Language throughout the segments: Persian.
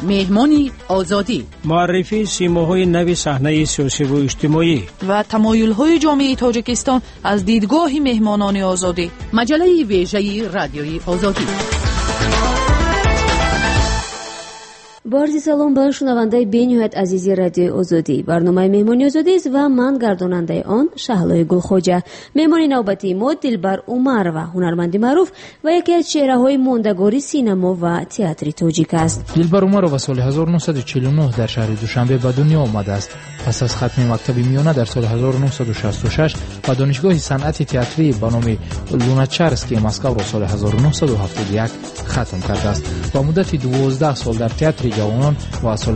مهمانی آزادی، معرفی سیماهای نو صحنه سیاسی و اجتماعی و تمایل‌های جامعه تاجیکستان از دیدگاه مهمانان آزادی. مجله ویژه رادیوی آزادی. بارز سلام به شنونده بینی‌هایت عزیزی رادیو آزادی. برنامه مهمانی آزادی است و من گرداننده آن شهلای گلخوجه. مهمانی نوبتی ما دلبر عمر و هنرمند معروف و یکی از چهره‌های ماندگاری سینما و تئاتر تاجیک است. دلبر عمر سال 1949 در شهر دوشنبه به دنیا آمده است. پس از ختم مکتب میانه در سال 1966 و دانشگاه صنعت تئاتری به نام لوناچارسکی مسکو را سال 1971 ختم کرده است. با مدت 12 سال در تئاتر جوانان و سال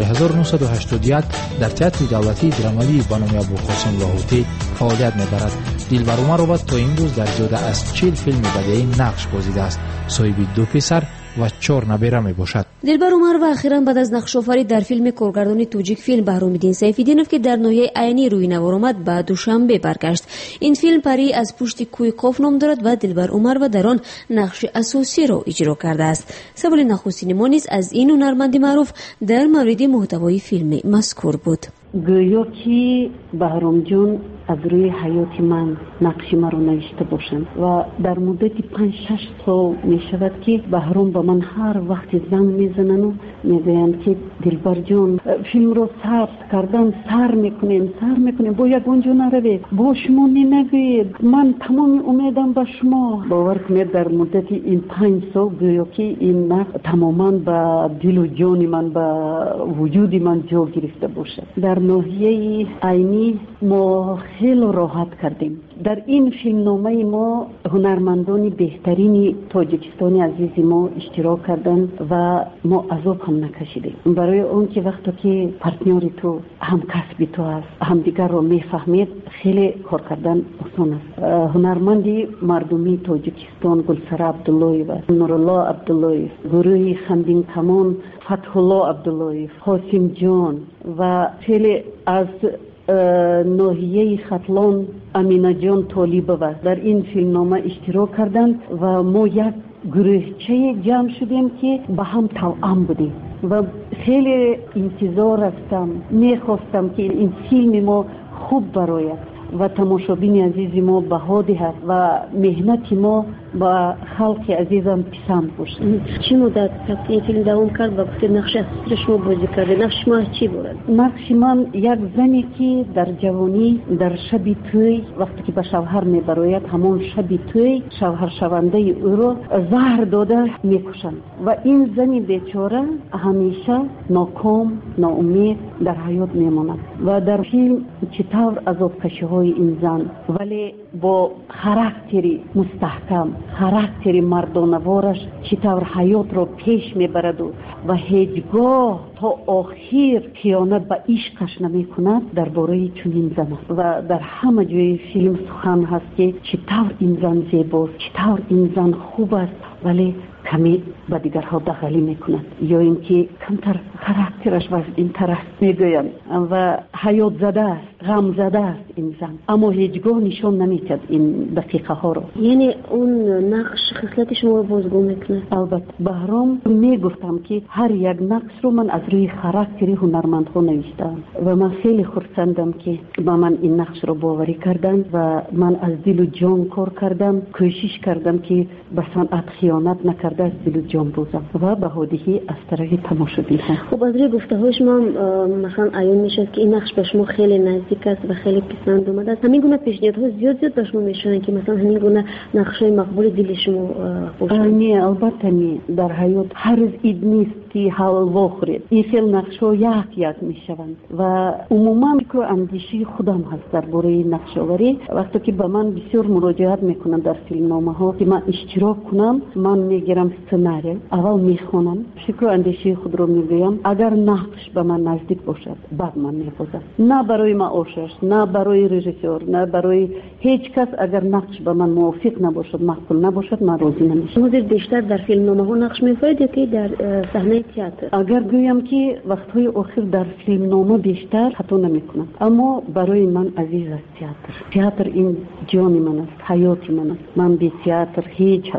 1981 در تئاتر دولتی درامایی به نام ابوالقاسم لاهوتی فعالیت می‌برد. دلبر عمر تا امروز در زیاده از 40 فیلم بدیعی نقش بازیده است. صاحب 2 پسر و 4 نبیره می باشد. دلبر عمر و اخیراً بعد از نقش‌آفرینی در فیلم کارگردان توجیک فیلم بهرام‌الدین سیف‌الدینوف که در ناحیه عینی روی نوار آمد به دوشنبه برگشت. این فیلم پری از پشت کوی قاف نام دارد و دلبر عمر و در آن نقش اساسی را اجرا کرده است. سوال نخستین ما نیز از این هنرمند معروف در مورد محتوای فیلم مذکور بود. گویا که بهرام جان از روی حیات من نقش مرا نوشته باشند و در مدت 5-6 سال می شود که بهرام با من هر وقت زنگ میزنن و میگویند که دلبر جان فیلم رو ثبت کردن، سر میکنیم با یک اونجا نروید، با شما نگوید، من تمام امیدم به شما. باور کنید در مدت این 5 سال گویا که این نقش تماما به دل و جان من، به وجود من جا گرفته باشد. در ناحیه عینی ما خیلی راحت کردیم. در این فیلمنامه ما هنرمندان بهترین تاجیکستانی عزیز ما اشتراک کردن و ما عذاب هم نکشیدیم. برای اون که وقتی که پارتنر تو هم کسب تو است، هم دیگر رو میفهمید، خیلی کار کردن آسان است. هنرمندی مردمی تاجیکستان گلسره عبدالله و نورالله عبدالله، گروه خندین کمان فتح الله عبدالله، حاسم جان و خیلی از ناحیه ختلان امینه جان طالبه در این فیلمنامه اشتراک کردند و ما یک گروهچه جمع شدیم که با هم توأم بودیم و خیلی انتظار هستم، میخواستم که این فیلم ما خوب برآید و تماشابین عزیز ما بها دهد و مهنت ما با خلق عزیزم پسند باشد. چه مدت این فیلم دوام کرد و گفتید نقش اصلی شما بازی کرده؟ نقش ما چی بود؟ نقش من یک زنی که در جوانی در شب توی وقتی که به شوهر میبراید، همون شب توی شوهر شونده او را زهر داده میکشند و این زنی بیچاره همیشه ناکام، ناامید در حیات میماند و در فیلم چطور عذاب کشی های این زن ولی با خاراکتری مستحکم، خاراکتری مردانوارش چطور حیات را پیش میبرد و هیچگاه تا آخر خیانت به عشقش نمی کند. درباره چنین زن و در همه جای فیلم سخن هست که چطور این زن زیباست، چطور این زن خوب است ولی کمی با دیگرها دخیلی میکند یا اینکه کمتر خاراکترش و این طرح میگویم و حیات زده است، غم زده است این زن، اما هیچگاه نشان نمیدهد این دقیقه ها رو. یعنی اون نقش خصلت شما رو بازگو میکنه؟ البته بهرام میگفتم که هر یک نقش رو من از روی خاراکتری هنرمندها نوشتم و من خیلی خرسندم که با من این نقش رو باوری کردن و من از دل و جان کار کردم، کوشش کردم که به صنعت خیانت نکرده از دل و جان بازم و به هدیه از طرف تماشابین. خب از روی گفته های شما مثلا عیان میشه که این نقش به شما خیلی نزدیک است و خیلی پسند اومده است. همین گونه پیشنهادها زیاد به شما میشن که مثلا همین گونه نقشای مقبول دل شما باشه؟ نه البته نه. در حیات هر روز عید نیست که حلوا خورید. این خیلی نقشا یک میشوند و عموما که اندیشه خودم هست درباره نقش‌آوری. وقتی که به من بسیار مراجعت میکنن در فیلمنامه‌ها که من اشتراک کنم، من میگیرم سناریو، اول میخونم، فکر و اندیشه خود رو میگویم. اگر نقش به من نزدیک باشد بعد من میپذیرم، نه برای معاشش، نه برای رژیسور، نه برای هیچ کس. اگر نقش به من موافق نباشد، مقبول نباشد، من راضی نمیشم. شما بیشتر در فیلمنامه‌ها نقش می‌آفرید یا که در صحنه تئاتر؟ اگر گویم که وقت‌های آخر در فیلمنامه بیشتر حتی نمی‌کنم، اما برای من عزیز است تئاتر. تئاتر این جان من است، حیات من است. من بی تئاتر هیچ هستم.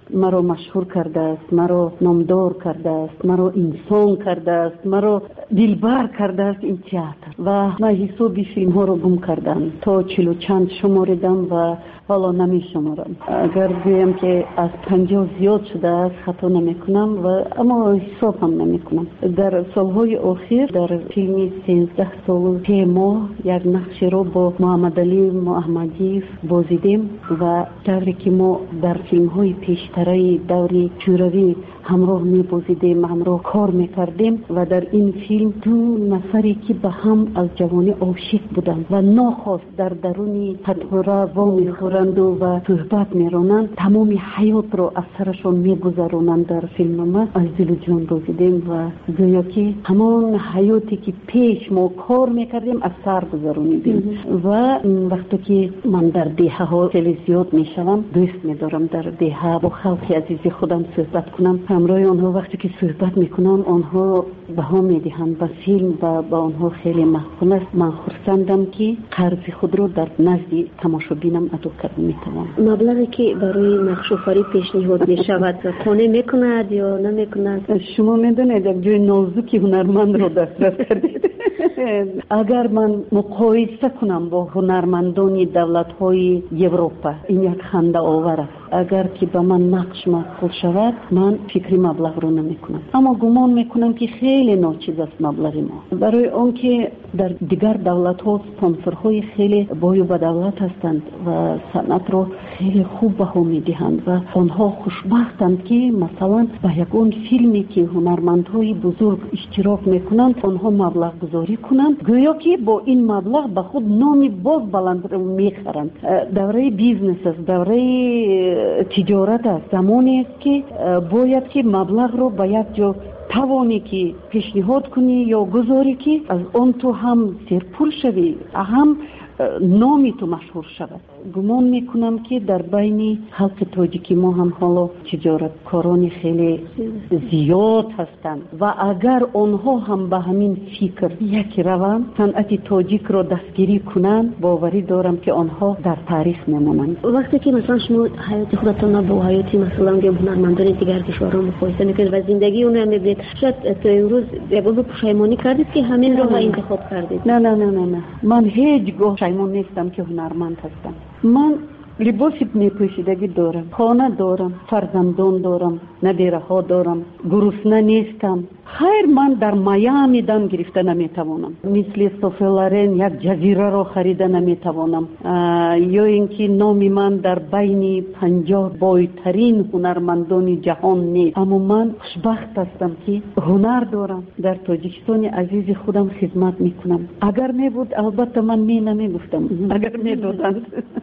مرا مشهور کرده است، مرا نامدار کرده است، مرا انسان کرده است، مرا دلبر کرده است این تئاتر. و من حساب فیلم ها رو گم کردم تا 40 چند شماردم و حالا نمی شمارم. اگر بگویم که از 50 زیاد شده است خطا نمی کنم و اما حساب هم نمی کنم. در سالهای اخیر در فیلم 13 سال 3 ماه یک نقش رو با محمد علی محمدی بازیدیم و طوری که ما در فیلم های پیشتری دوری شوروی همراه می بازیدیم، همراه کار می کردیم و در این فیلم 2 نفری که به هم از جوانی عاشق بودند و ناخواست در درون قطره وا می خورند و صحبت می رانند، تمام حیات رو از سرشون می گذرانند. در فیلم ما از دل و جان بازیدیم و گویا که همان حیاتی که پیش ما کار می کردیم از سر گذرانیدیم. و وقتی که من در دهه ها خیلی زیاد می شوم، دوست می دارم در دهه با خلق عزیز خودم صحبت کنم. همراه آنها وقتی که صحبت میکنن آنها بها میدهند و فیلم و با آنها خیلی محبوب است. من خرسندم که قرض خود رو در نزد تماشابینم ادا کرده میتوانم. مبلغی که برای نقش آفرینی پیشنهاد میشود قانع میکند یا نمیکند؟ شما میدونید یک جای نازکی هنرمند رو دسترس کردید. اگر من مقایسه کنم با هنرمندان دولت‌های اروپا، این یک خنده آور است. اگر که به من نقش معقول شود من فکری مبلغ رو نمی کنم، اما گمان میکنم که خیلی ناچیز است مبلغ ما. برای اون که در دیگر دولت ها سپانسرهای خیلی بای و بدولت هستند و صنعت رو خیلی خوب بها میدهند و آنها خوشبختند که مثلا به یکون فیلمی که هنرمندهای بزرگ اشتراک میکنند آنها مبلغ گذاری کنند، گویا که با این مبلغ به خود نامی باز بلند رو میخرند. دوره بیزنس است، دوره تجارت است. زمانی است که باید که مبلغ رو به یک جا توانی که پیشنهاد کنی یا گذاری که از آن تو هم سرپول شوی، هم نامی تو مشهور شود. گمان میکنم که در بین خلق تاجیکی ما هم حالا تجارتکاران خیلی زیاد هستند و اگر آنها هم به همین فکر یک روند صنعت تاجیک را دستگیری کنند، باوری دارم که آنها در تاریخ میمانند. وقتی که مثلا شما حیات خودتون با حیات مثلا هنرمندان دیگر کشورها مقایسه میکنید و زندگی اونها میبینید، شاید تا امروز یک بار پشیمانی کردید که همین راه انتخاب کردید؟ نه من هیچ گاه پشیمان نیستم که هنرمند هستم. من لباس میپوشیدگی دارم، خانه دارم، فرزندان دارم، ندیره ها دارم، گرسنه نیستم. خیر من در میامی دم گرفته نمیتوانم، مثل سوفلارن یک جزیره را خریده نمیتوانم، یا اینکه نامی من در بین 50 بایترین هنرمندان جهان نیست. اما من خوشبخت هستم که هنر دارم، در تاجیکستان عزیز خودم خدمت میکنم. اگر نبود البته من نمیگفتم، اگر میدادند.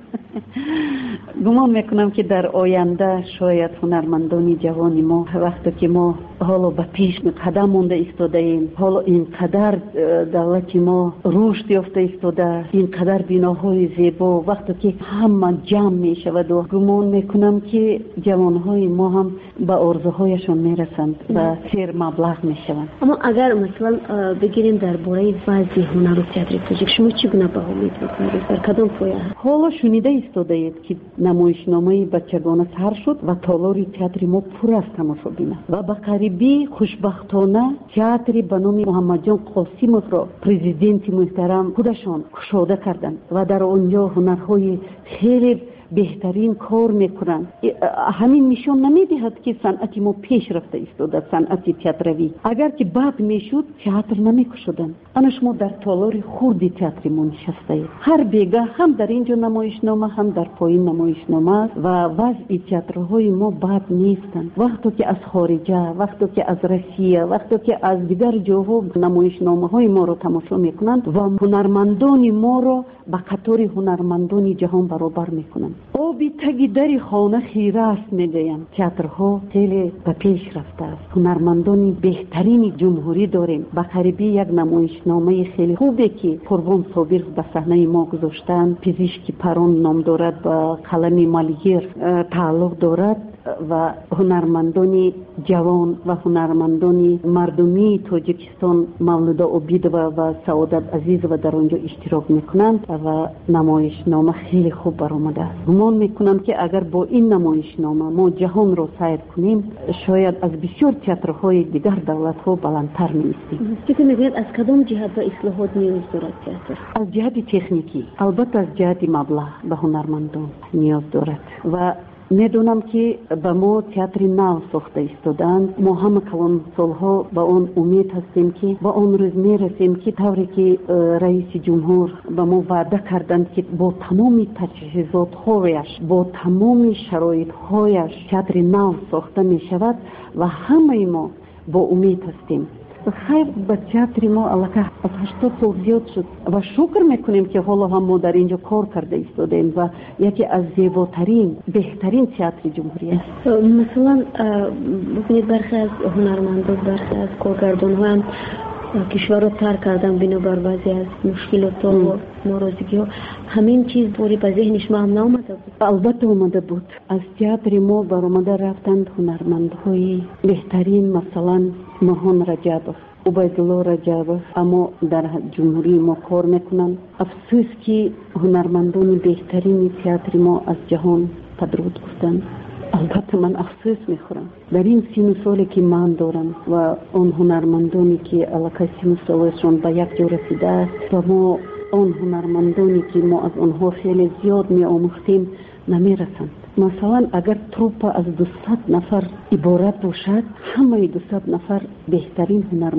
گمان میکنم که در آینده شاید هنرمندان جوانی ما وقتی که ما حالا به پیش قدم مونده ایستاده ایم، حالا اینقدر دولت ما رشد یافته ایستاده، اینقدر بناهای زیبا، وقتی که همه جمع می شود و گمان میکنم که جوانهای ما هم به آرزوهایشون میرسند و سیر مبلغ میشوند. اما اگر مثلا بگیریم درباره وضع هنر و تئاتر تاجیک، شما چگونه بها می‌کنید؟ در کدام پایه؟ حالا شنیده ایستاده اید که نمایشنامه بچگانه سر شد و تالار تئاتر ما پر از تماشابین و به قریبی خوشبختانه تئاتر به نام محمد جان قاسموف را پرزیدنت محترم خودشان گشوده کردند و در آنجا هنرهای خیلی بهترین کار میکنند. همین نشان نمیدهد که صنعت ما پیش رفته ایستاده، صنعت تئاتروی. اگر که بد میشد تئاتر نمیکشودند. انا شما در تالار خرد تئاتر ما نشسته اید، هر بیگه هم در اینجا نمایشنامه هم در پایین نمایشنامه و وضع تئاترهای ما بد نیستند. وقتی که از خارجه، وقتی که از روسیه، وقتی که از دیگر جاها نمایشنامه های ما رو تماشا میکنند و هنرمندان ما رو با قطار هنرمندان جهان برابر میکنند. آبی تگی در خانه خیره است میگویم. تئاترها خیلی به پیش رفته است. هنرمندان بهترین جمهوری داریم. به قریبی یک نمایشنامه خیلی خوبه که قربان صابر به صحنه ما گذاشتن. پزشکی پران نام دارد، با قلم مالیر تعلق دارد و هنرمندان جوان و هنرمندان مردمی تاجیکستان مولودا عبیدова و سعادت عزیزова در آنجا اشتراک میکنند و نمایشنامه خیلی خوب برآمده است. گمان میکنم که اگر با این نمایشنامه ما جهان را سیر کنیم شاید از بسیار تئاترهای دیگر دولت‌ها بلندتر می‌ایستیم. فکر می‌کنید از کدام جهت به اصلاحات نیاز دارد تئاتر؟ از جهت تکنیکی، البته از جهت مبلغ به هنرمندان نیاز دارد و میدونم که به ما تئاتر نو ساخته ایستادند. ما همه کلان سالها با آن امید هستیم که با آن روز میرسیم که طوری که رئیس جمهور به ما وعده کردند که با تمام تجهیزات‌هایش با تمام شرایط‌هایش تئاتر نو ساخته می شود و همه ما با امید هستیم. خیر به تئاتر ما علاقه از 80 سال زیاد شد و شکر میکنیم که حالا هم ما در اینجا کار کرده ایستادیم و یکی از زیباترین بهترین تئاتر جمهوری است. مثلا ببینید برخی از هنرمندان برخی از کارگردان‌ها هم کشور رو ترک کردن بنابر بعضی از مشکلات و ناراضگی ها. همین چیز باری به ذهنش ما هم نامده بود؟ البته اومده بود. از تئاتر ما برآمده رفتند هنرمندهای بهترین، مثلا ماهان رجبов، عبیدالله رجبов، اما در جمهوری ما کار میکنند. افسوس که هنرمندان بهترین تئاتر ما از جهان پدرود گفتند. البته من افسوس میخورم در این سن سالی که من دارم و اون هنرمندانی که علاقه سن سالشون به یک جا رسیده است و ما اون هنرمندانی که ما از اونها خیلی زیاد می آموختیم نمیرسند. مثلا اگر تروپ از 200 نفر عبارت باشد، همه 200 نفر بهترین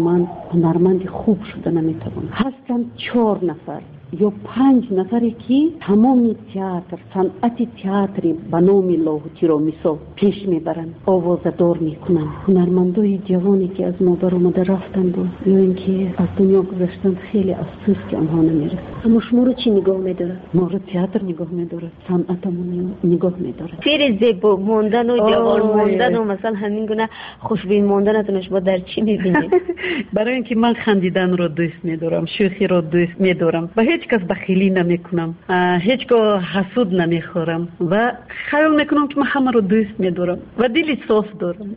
هنرمند خوب شده نمیتوانند. هستند 4 نفر یا 5 نفری که تمام تئاتر، صنعت تئاتر به نام لاهوتی را مثال پیش میبرند، آوازدار میکنند. هنرمندای جوانی که از ما برآمده رفتند یا اینکه از دنیا گذشتند، خیلی افسوس که آنها نمیرسند. اما شما رو چی نگاه میدارد؟ ما رو تئاتر نگاه میدارد، صنعتمون نگاه میدارد. فیر زیبا ماندن و جوان ماندن و مثلا همین گونه خوشبین ماندنتون شما در چی میبینید؟ برای اینکه من خندیدن رو دوست میدارم، شوخی رو دوست میدارم و هیچ کس بخیلی نمیکنم، هیچگاه حسود نمیخورم و خیال میکنم که من همه رو دوست میدارم و دلی صاف دارم.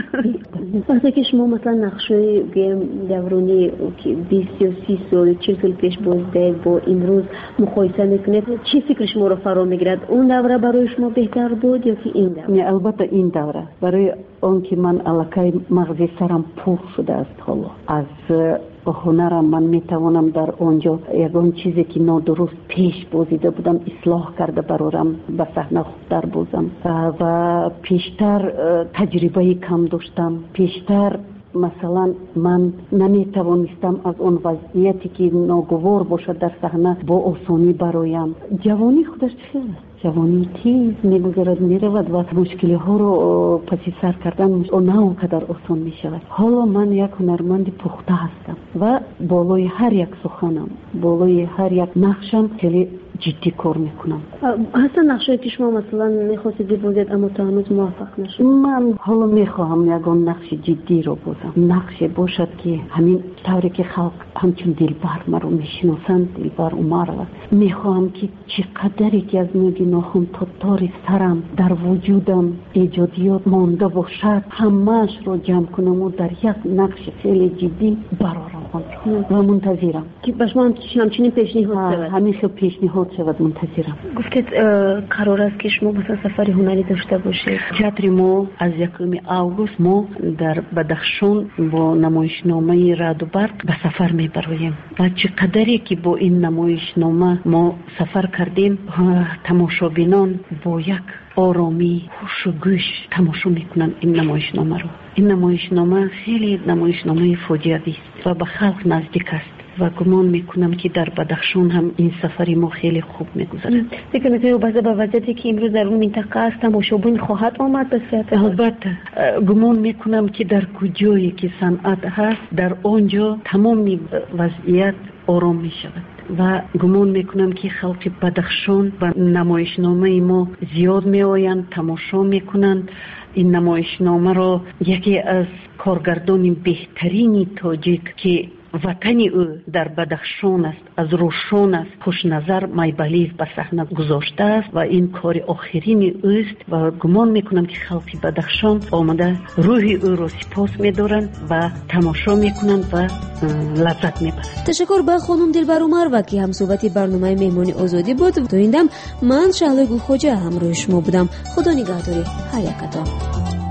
وقتی که شما مثلا نقشای دورانی که 20 یا 30 سال 40 سال پیش بازده با امروز مقایسه میکنید، چی فکر شما رو فرا میگیرد؟ اون دوره برای شما بهتر بود یا که این دوره؟ البته این دوره، برای اون که من علاقه مغزی سرم پر شده است. حالا از هنرم من میتوانم در آنجا یگان چیزی که نادرست پیش بازیده بودم اصلاح کرده برارم به صحنه خوبتر بازم و پیشتر تجربه کم داشتم. پیشتر مثلا من نمیتوانستم از اون وضعیتی که ناگوار باشد در صحنه با آسانی برایم. جوانی خودش خیلی جوانی تیز میگذرد میرود و مشکلی ها رو پسی سر کردن نه اونقدر آسان میشود. حالا من یک هنرمند پخته هستم و بالای هر یک سخنم، بالای هر یک نقشم خیلی جدی کار میکنم. اصلا نقشی که شما مثلا میخواستید بازید اما تا هنوز موفق نشد؟ من حالا میخواهم یکان نقش جدی رو بازم، نقش باشد که همین طوری که خلق همچون دلبر مرا میشناسند، دلبر عمر میخواهم که چقدری که از موی ناخن تا تار سرم در وجودم ایجادیات مانده باشد همهش رو جمع کنم و در یک نقش خیلی جدی برارم و منتظرم که به شما همچنین پیشنهاد شود. همین خیلی پیشنهاد شود، منتظرم. گفتید قرار است که شما مثلا سفر هنری داشته باشید. تئاتر ما از 1 آگوست ما در بدخشان با نمایشنامه رعد و برق به سفر میبریم و چقدری که با این نمایشنامه ما سفر کردیم، تماشابینان با یک آرامی خوش و گوش تماشا میکنن این نمایشنامه رو. این نمایشنامه خیلی نمایشنامه فاجعه‌ای است و به خلق نزدیک است و گمان میکنم که در بدخشان هم این سفری ما خیلی خوب میگذرد. فکر میکنید با وضعیتی که امروز در اون منطقه است تماشابین خواهد آمد به صورت؟ البته گمان میکنم که در کجایی که صنعت هست در آنجا تمام وضعیت آرام میشود و گمان میکنم که خلق بدخشان و نمایشنامه ما زیاد میآیند، تماشا میکنند. این نمایشنامه را یکی از کارگردان بهترین تاجیک که ватани ӯ дар Бадахшон аст, аз Рӯшон аст. Хушназар Майбалиев ба саҳна гузоштааст ва ин кори охирини ӯст ва гумон мекунам ки халқи Бадахшон омада рӯҳи ӯро сипос медоранд ва тамошо мекунанд ва лаззат мебаранд. ташаккур ба хонум Дилбар Умарова ки ҳамсӯҳбати барномаи меҳмони озодӣ буд. То ин дам ман Шаҳлои Гулхоҷа ҳамроҳи шумо будам. худо нигаҳдори ҳар якатон.